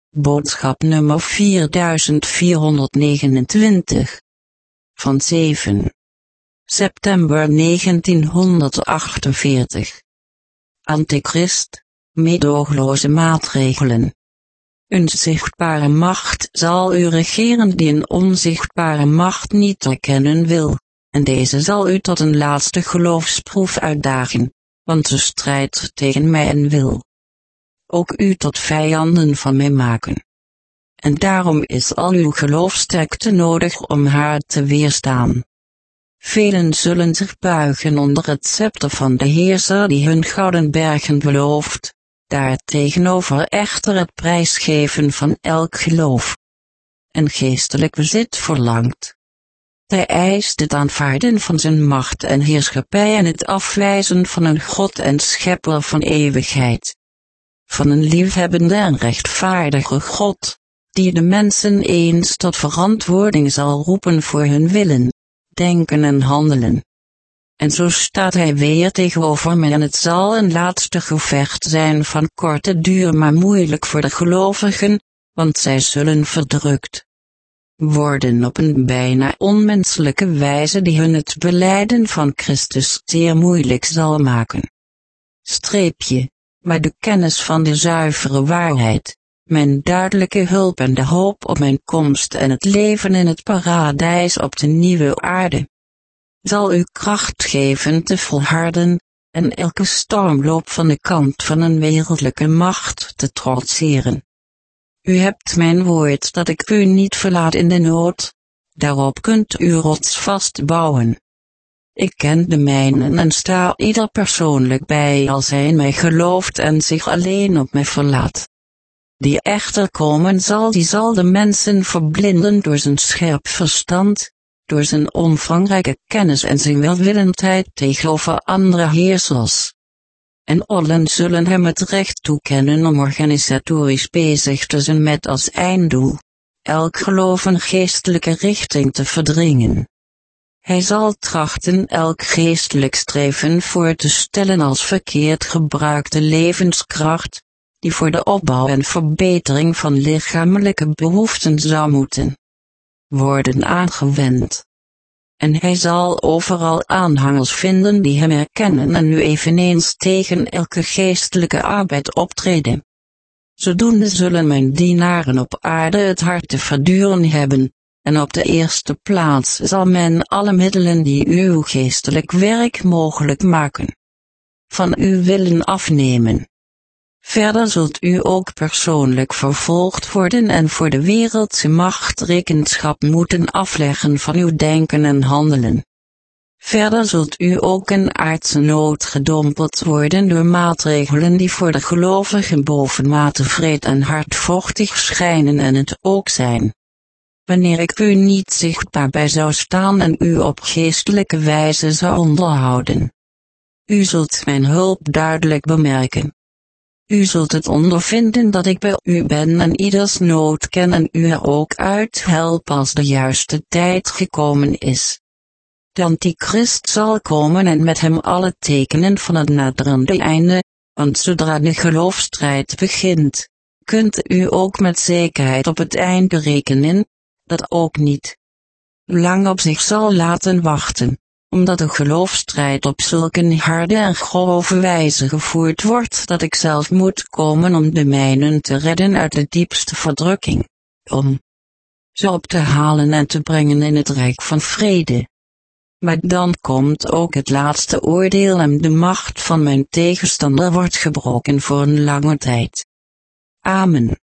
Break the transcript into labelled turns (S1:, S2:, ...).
S1: Boodschap nummer 4429. Van 7 september 1948. Antichrist, meedogenloze maatregelen. Een zichtbare macht zal u regeren die een onzichtbare macht niet erkennen wil, en deze zal u tot een laatste geloofsproef uitdagen, want ze strijdt tegen mij en wil ook u tot vijanden van mij maken. En daarom is al uw geloofsterkte nodig om haar te weerstaan. Velen zullen zich buigen onder het scepter van de heerser die hun gouden bergen belooft, daartegenover echter het prijsgeven van elk geloof en geestelijk bezit verlangt. Hij eist het aanvaarden van zijn macht en heerschappij en het afwijzen van een God en schepper van eeuwigheid. Van een liefhebbende en rechtvaardige God, die de mensen eens tot verantwoording zal roepen voor hun willen, denken en handelen. En zo staat hij weer tegenover mij en het zal een laatste gevecht zijn van korte duur maar moeilijk voor de gelovigen, want zij zullen verdrukt worden op een bijna onmenselijke wijze die hun het belijden van Christus zeer moeilijk zal maken. Maar de kennis van de zuivere waarheid, mijn duidelijke hulp en de hoop op mijn komst en het leven in het paradijs op de nieuwe aarde, zal u kracht geven te volharden, en elke stormloop van de kant van een wereldlijke macht te trotseren. U hebt mijn woord dat ik u niet verlaat in de nood, daarop kunt u rotsvast bouwen. Ik ken de mijnen en sta ieder persoonlijk bij als hij in mij gelooft en zich alleen op mij verlaat. Die echter komen zal, die zal de mensen verblinden door zijn scherp verstand, door zijn omvangrijke kennis en zijn welwillendheid tegenover andere heersers. En allen zullen hem het recht toekennen om organisatorisch bezig te zijn met als einddoel elk geloof een geestelijke richting te verdringen. Hij zal trachten elk geestelijk streven voor te stellen als verkeerd gebruikte levenskracht, die voor de opbouw en verbetering van lichamelijke behoeften zou moeten worden aangewend. En hij zal overal aanhangers vinden die hem erkennen en nu eveneens tegen elke geestelijke arbeid optreden. Zodoende zullen mijn dienaren op aarde het hard te verduren hebben, en op de eerste plaats zal men alle middelen die uw geestelijk werk mogelijk maken, van u willen afnemen. Verder zult u ook persoonlijk vervolgd worden en voor de wereldse macht rekenschap moeten afleggen van uw denken en handelen. Verder zult u ook in aardse nood gedompeld worden door maatregelen die voor de gelovigen bovenmate wreed en hardvochtig schijnen en het ook zijn. Wanneer ik u niet zichtbaar bij zou staan en u op geestelijke wijze zou onderhouden. U zult mijn hulp duidelijk bemerken. U zult het ondervinden dat ik bij u ben en ieders nood ken en u er ook uit help als de juiste tijd gekomen is. De Antichrist zal komen en met hem alle tekenen van het naderende einde, want zodra de geloofsstrijd begint, kunt u ook met zekerheid op het einde rekenen, dat ook niet lang op zich zal laten wachten, omdat de geloofsstrijd op zulke harde en grove wijze gevoerd wordt dat ik zelf moet komen om de mijnen te redden uit de diepste verdrukking, om ze op te halen en te brengen in het rijk van vrede. Maar dan komt ook het laatste oordeel en de macht van mijn tegenstander wordt gebroken voor een lange tijd. Amen.